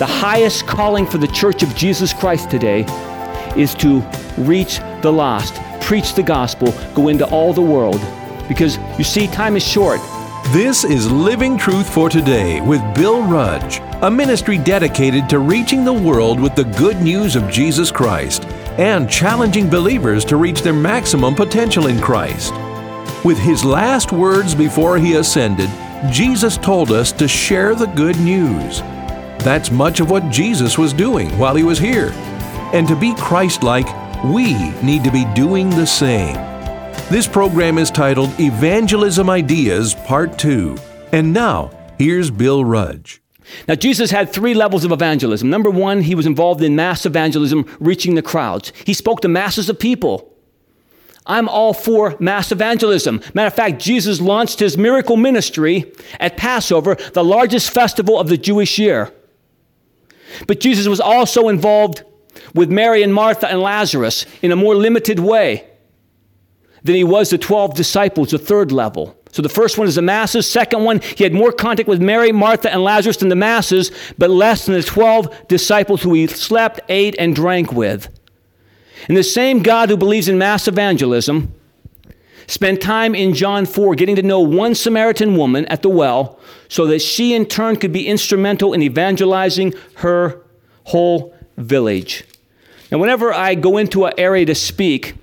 The highest calling for the Church of Jesus Christ today is to reach the lost, preach the gospel, go into all the world. Because you see, time is short. This is Living Truth for Today with Bill Rudge, a ministry dedicated to reaching the world with the good news of Jesus Christ and challenging believers to reach their maximum potential in Christ. With his last words before he ascended, Jesus told us to share the good news. That's much of what Jesus was doing while he was here. And to be Christ-like, we need to be doing the same. This program is titled Evangelism Ideas Part 2. And now, here's Bill Rudge. Now, Jesus had 3 levels of evangelism. Number 1, he was involved in mass evangelism, reaching the crowds. He spoke to masses of people. I'm all for mass evangelism. Matter of fact, Jesus launched his miracle ministry at Passover, the largest festival of the Jewish year. But Jesus was also involved with Mary and Martha and Lazarus in a more limited way than he was the 12 disciples, the 3rd level. So the first one is the masses. Second one, he had more contact with Mary, Martha, and Lazarus than the masses, but less than the 12 disciples who he slept, ate, and drank with. And the same God who believes in mass evangelism spent time in John 4 getting to know one Samaritan woman at the well so that she in turn could be instrumental in evangelizing her whole village. Now, whenever I go into an area to speak,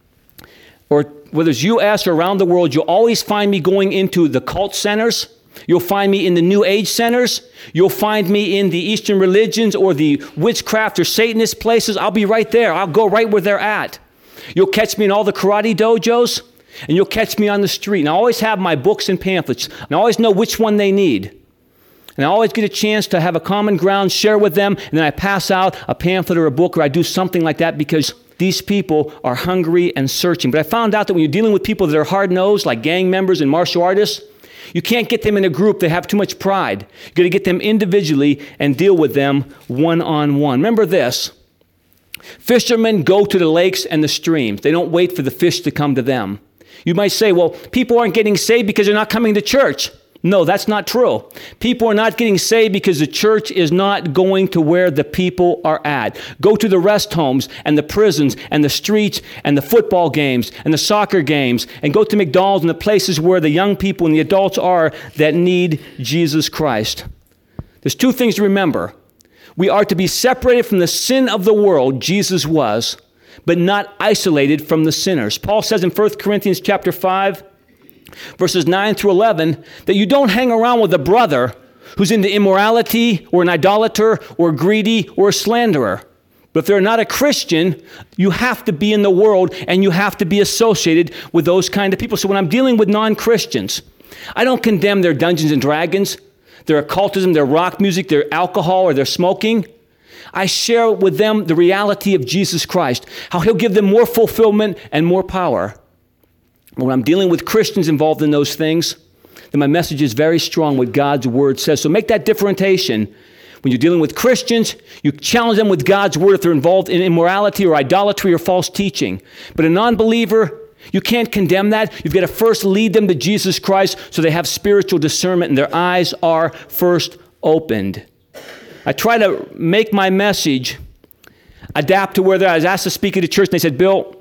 or whether it's U.S. or around the world, you'll always find me going into the cult centers. You'll find me in the New Age centers. You'll find me in the Eastern religions or the witchcraft or Satanist places. I'll be right there. I'll go right where they're at. You'll catch me in all the karate dojos, and you'll catch me on the street. And I always have my books and pamphlets, and I always know which one they need. And I always get a chance to have a common ground, share with them, and then I pass out a pamphlet or a book, or I do something like that because these people are hungry and searching. But I found out that when you're dealing with people that are hard-nosed, like gang members and martial artists, you can't get them in a group. They have too much pride. You've got to get them individually and deal with them one-on-one. Remember this. Fishermen go to the lakes and the streams. They don't wait for the fish to come to them. You might say, well, people aren't getting saved because they're not coming to church. No, that's not true. People are not getting saved because the church is not going to where the people are at. Go to the rest homes and the prisons and the streets and the football games and the soccer games, and go to McDonald's and the places where the young people and the adults are that need Jesus Christ. There's 2 things to remember. We are to be separated from the sin of the world, Jesus was, but not isolated from the sinners. Paul says in 1 Corinthians chapter 5, verses 9 through 11, that you don't hang around with a brother who's into immorality or an idolater or greedy or a slanderer. But if they're not a Christian, you have to be in the world and you have to be associated with those kind of people. So when I'm dealing with non-Christians, I don't condemn their Dungeons and Dragons, their occultism, their rock music, their alcohol, or their smoking. I share with them the reality of Jesus Christ, how he'll give them more fulfillment and more power. When I'm dealing with Christians involved in those things, then my message is very strong what God's word says. So make that differentiation. When you're dealing with Christians, you challenge them with God's word if they're involved in immorality or idolatry or false teaching. But a non-believer, you can't condemn that. You've got to first lead them to Jesus Christ so they have spiritual discernment and their eyes are first opened. I try to make my message adapt to where they're at. I was asked to speak at a church and they said, Bill,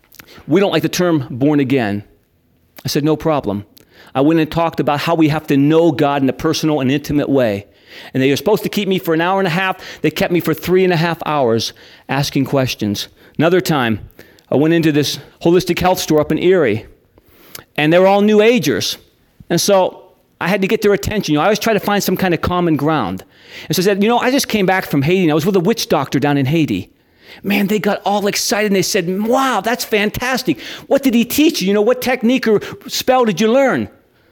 we don't like the term born again. I said, no problem. I went and talked about how we have to know God in a personal and intimate way. And they were supposed to keep me for an hour and a half. They kept me for 3.5 hours asking questions. Another time, I went into this holistic health store up in Erie, and they were all New Agers. And so I had to get their attention. I always try to find some kind of common ground. And so I said, I just came back from Haiti, and I was with a witch doctor down in Haiti. Man, they got all excited and they said, wow, that's fantastic. What did he teach you? What technique or spell did you learn?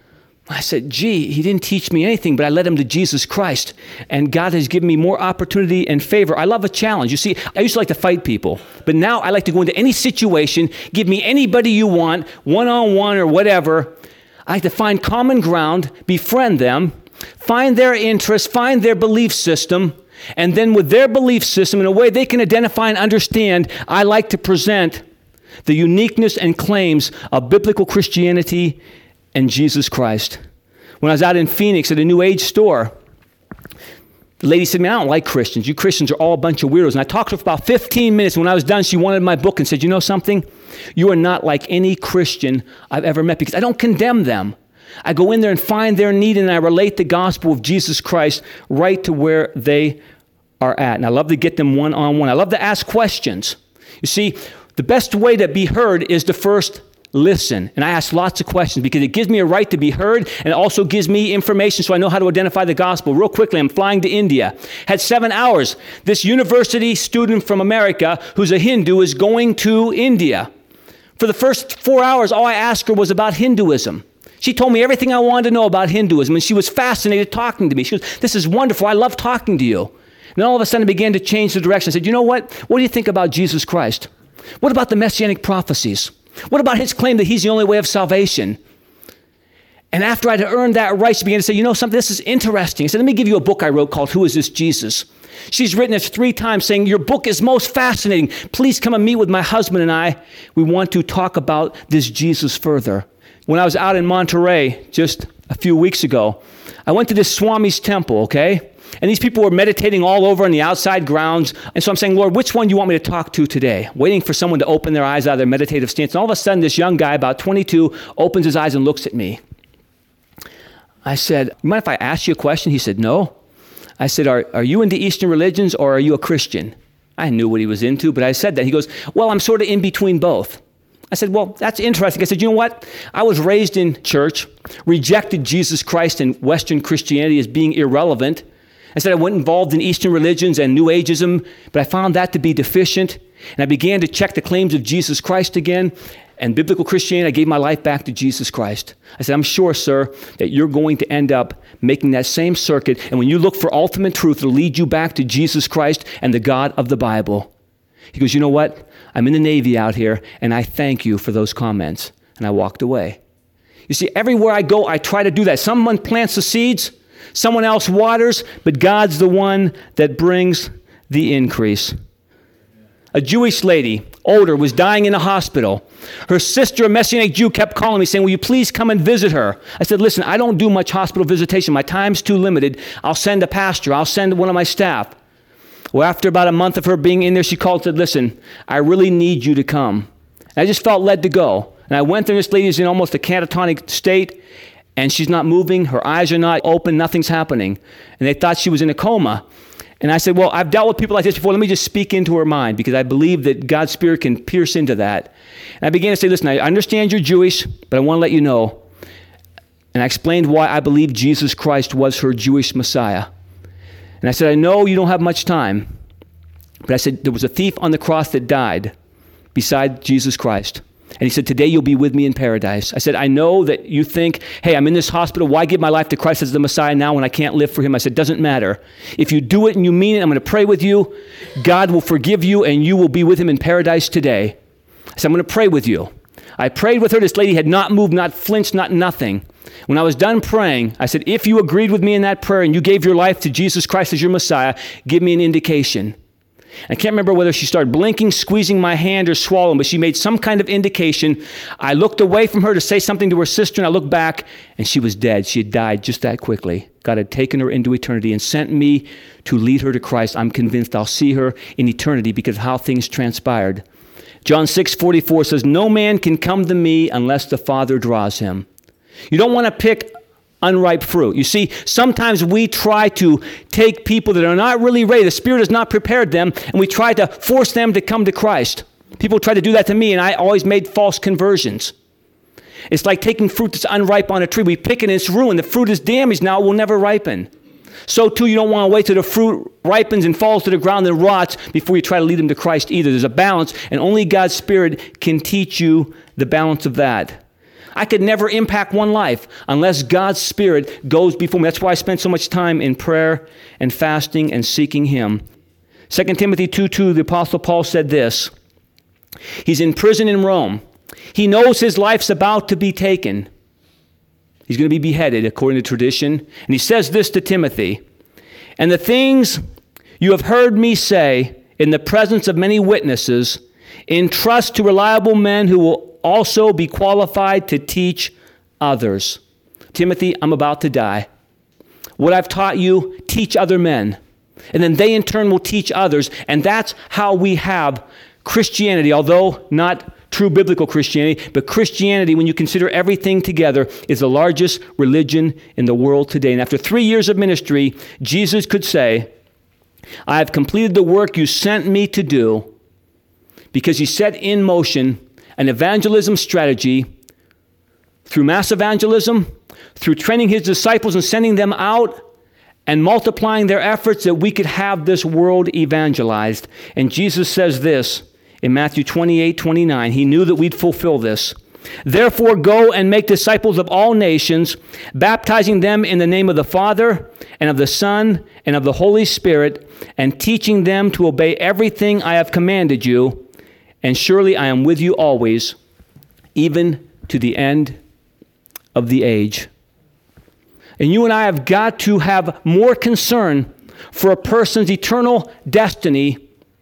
I said, gee, he didn't teach me anything, but I led him to Jesus Christ. And God has given me more opportunity and favor. I love a challenge. You see, I used to like to fight people, but now I like to go into any situation, give me anybody you want, one-on-one or whatever. I like to find common ground, befriend them, find their interests, find their belief system, and then with their belief system, in a way they can identify and understand, I like to present the uniqueness and claims of biblical Christianity and Jesus Christ. When I was out in Phoenix at a New Age store, The lady said, man, I don't like Christians. You Christians are all a bunch of weirdos. And I talked to her for about 15 minutes. When I was done, she wanted my book and said, you know something? You are not like any Christian I've ever met, because I don't condemn them. I go in there and find their need, and I relate the gospel of Jesus Christ right to where they are at. And I love to get them one-on-one. I love to ask questions. You see, the best way to be heard is to first listen. And I ask lots of questions because it gives me a right to be heard, and it also gives me information so I know how to identify the gospel. Real quickly, I'm flying to India. Had 7 hours. This university student from America who's a Hindu is going to India. For the first 4 hours, all I asked her was about Hinduism. She told me everything I wanted to know about Hinduism, and she was fascinated talking to me. She goes, this is wonderful. I love talking to you. And then all of a sudden, I began to change the direction. I said, you know what? What do you think about Jesus Christ? What about the messianic prophecies? What about his claim that he's the only way of salvation? And after I'd earned that right, she began to say, you know something, this is interesting. I said, let me give you a book I wrote called Who Is This Jesus? She's written it 3 times saying, your book is most fascinating. Please come and meet with my husband and I. We want to talk about this Jesus further. When I was out in Monterey just a few weeks ago, I went to this Swami's temple, okay? And these people were meditating all over on the outside grounds. And so I'm saying, Lord, which one do you want me to talk to today? Waiting for someone to open their eyes out of their meditative stance. And all of a sudden, this young guy, about 22, opens his eyes and looks at me. I said, you mind if I ask you a question? He said, no. I said, are you into Eastern religions or are you a Christian? I knew what he was into, but I said that. He goes, well, I'm sort of in between both. I said, well, that's interesting. I said, you know what? I was raised in church, rejected Jesus Christ and Western Christianity as being irrelevant. I said I went involved in Eastern religions and New Ageism, but I found that to be deficient. And I began to check the claims of Jesus Christ again and biblical Christianity. I gave my life back to Jesus Christ. I said, I'm sure, sir, that you're going to end up making that same circuit. And when you look for ultimate truth, it'll lead you back to Jesus Christ and the God of the Bible. He goes, you know what? I'm in the Navy out here, and I thank you for those comments. And I walked away. You see, everywhere I go, I try to do that. Someone plants the seeds, someone else waters, but God's the one that brings the increase. A Jewish lady, older, was dying in a hospital. Her sister, a Messianic Jew, kept calling me saying, will you please come and visit her? I said, listen, I don't do much hospital visitation. My time's too limited. I'll send a pastor. I'll send one of my staff. Well, after about a month of her being in there, she called and said, listen, I really need you to come. And I just felt led to go. And I went there, and this lady's in almost a catatonic state, and she's not moving. Her eyes are not open. Nothing's happening. And they thought she was in a coma. And I said, well, I've dealt with people like this before. Let me just speak into her mind, because I believe that God's Spirit can pierce into that. And I began to say, listen, I understand you're Jewish, but I want to let you know. And I explained why I believe Jesus Christ was her Jewish Messiah. And I said, I know you don't have much time, but I said, there was a thief on the cross that died beside Jesus Christ. And he said, today you'll be with me in paradise. I said, I know that you think, hey, I'm in this hospital. Why give my life to Christ as the Messiah now when I can't live for him? I said, doesn't matter. If you do it and you mean it, I'm going to pray with you. God will forgive you, and you will be with him in paradise today. I said, I'm going to pray with you. I prayed with her. This lady had not moved, not flinched, not nothing. When I was done praying, I said, if you agreed with me in that prayer and you gave your life to Jesus Christ as your Messiah, give me an indication. I can't remember whether she started blinking, squeezing my hand, or swallowing, but she made some kind of indication. I looked away from her to say something to her sister, and I looked back, and she was dead. She had died just that quickly. God had taken her into eternity and sent me to lead her to Christ. I'm convinced I'll see her in eternity because of how things transpired. John 6:44 says, no man can come to me unless the Father draws him. You don't want to pick unripe fruit. You see, sometimes we try to take people that are not really ready. The Spirit has not prepared them, and we try to force them to come to Christ. People try to do that to me, and I always made false conversions. It's like taking fruit that's unripe on a tree. We pick it and it's ruined. The fruit is damaged now. It will never ripen. So too, you don't want to wait till the fruit ripens and falls to the ground and rots before you try to lead them to Christ either. There's a balance, and only God's Spirit can teach you the balance of that. I could never impact one life unless God's Spirit goes before me. That's why I spend so much time in prayer and fasting and seeking him. 2 Timothy 2:2, the Apostle Paul said this. He's in prison in Rome. He knows his life's about to be taken. He's going to be beheaded according to tradition. And he says this to Timothy. And the things you have heard me say in the presence of many witnesses, entrust to reliable men who will also be qualified to teach others. Timothy, I'm about to die. What I've taught you, teach other men. and then they in turn will teach others. And that's how we have Christianity, although not true biblical Christianity, but Christianity, when you consider everything together, is the largest religion in the world today. And after 3 years of ministry, Jesus could say, I have completed the work you sent me to do, because he set in motion an evangelism strategy through mass evangelism, through training his disciples and sending them out and multiplying their efforts, that we could have this world evangelized. And Jesus says this in Matthew 28:29. He knew that we'd fulfill this. Therefore, go and make disciples of all nations, baptizing them in the name of the Father and of the Son and of the Holy Spirit, and teaching them to obey everything I have commanded you. And surely I am with you always, even to the end of the age. And you and I have got to have more concern for a person's eternal destiny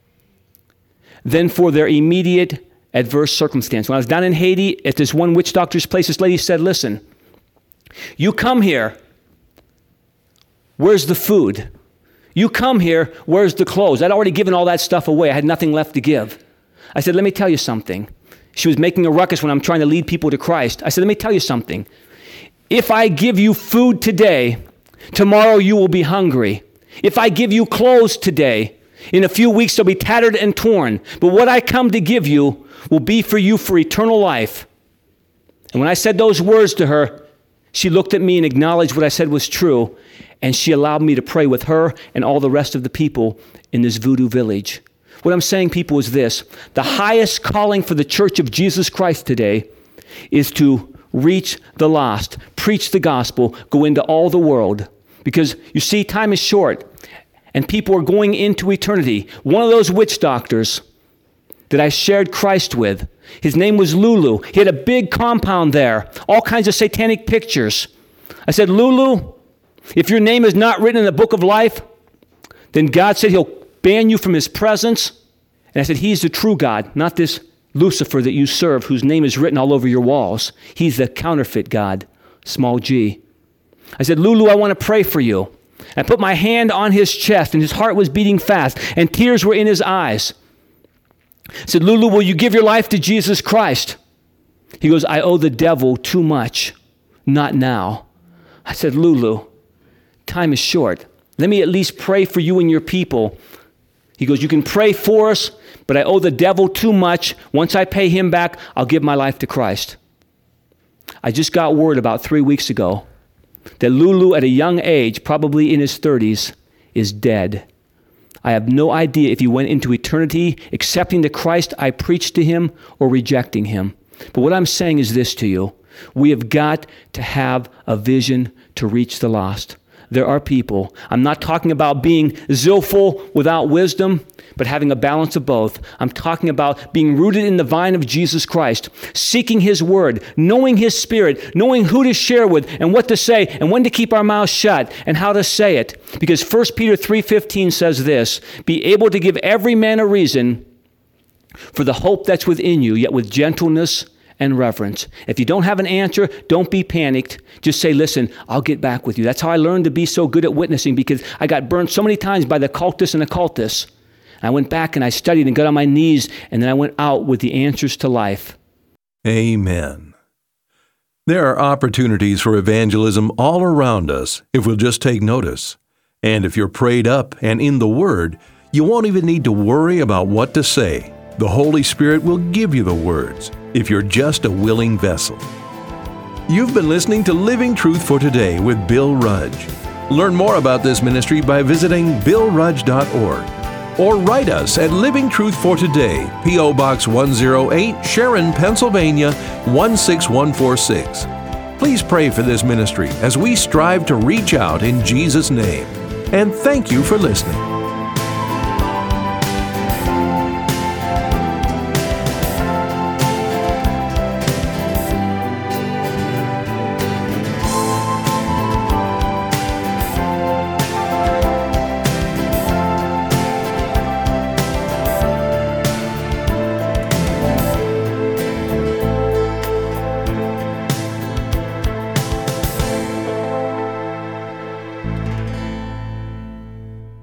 than for their immediate adverse circumstance. When I was down in Haiti at this one witch doctor's place, this lady said, listen, you come here, where's the food? You come here, where's the clothes? I'd already given all that stuff away. I had nothing left to give. I said, let me tell you something. She was making a ruckus when I'm trying to lead people to Christ. I said, let me tell you something. If I give you food today, tomorrow you will be hungry. If I give you clothes today, in a few weeks they'll be tattered and torn. But what I come to give you will be for you for eternal life. And when I said those words to her, she looked at me and acknowledged what I said was true. And she allowed me to pray with her and all the rest of the people in this voodoo village. What I'm saying, people, is this. The highest calling for the Church of Jesus Christ today is to reach the lost, preach the gospel, go into all the world. Because, you see, time is short, and people are going into eternity. One of those witch doctors that I shared Christ with, his name was Lulu. He had a big compound there, all kinds of satanic pictures. I said, Lulu, if your name is not written in the book of life, then God said he'll ban you from his presence. And I said, he's the true God, not this Lucifer that you serve, whose name is written all over your walls. He's the counterfeit God, small g. I said, Lulu, I want to pray for you. I put my hand on his chest, and his heart was beating fast, and tears were in his eyes. I said, Lulu, will you give your life to Jesus Christ? He goes, I owe the devil too much. Not now. I said, Lulu, time is short. Let me at least pray for you and your people. He goes, you can pray for us, but I owe the devil too much. Once I pay him back, I'll give my life to Christ. I just got word about 3 weeks ago that Lulu, at a young age, probably in his 30s, is dead. I have no idea if he went into eternity accepting the Christ I preached to him or rejecting him. But what I'm saying is this to you. We have got to have a vision to reach the lost. There are people. I'm not talking about being zillful without wisdom, but having a balance of both. I'm talking about being rooted in the vine of Jesus Christ, seeking his word, knowing his spirit, knowing who to share with and what to say and when to keep our mouths shut and how to say it. Because 1 Peter 3:15 says this, be able to give every man a reason for the hope that's within you, yet with gentleness and reverence. If you don't have an answer, don't be panicked. Just say, listen, I'll get back with you. That's how I learned to be so good at witnessing, because I got burned so many times by the cultists and occultists. I went back and I studied and got on my knees, and then I went out with the answers to life. Amen. There are opportunities for evangelism all around us if we'll just take notice. And if you're prayed up and in the Word, you won't even need to worry about what to say. The Holy Spirit will give you the words if you're just a willing vessel. You've been listening to Living Truth for Today with Bill Rudge. Learn more about this ministry by visiting billrudge.org or write us at Living Truth for Today, P.O. Box 108, Sharon, Pennsylvania 16146. Please pray for this ministry as we strive to reach out in Jesus' name. And thank you for listening.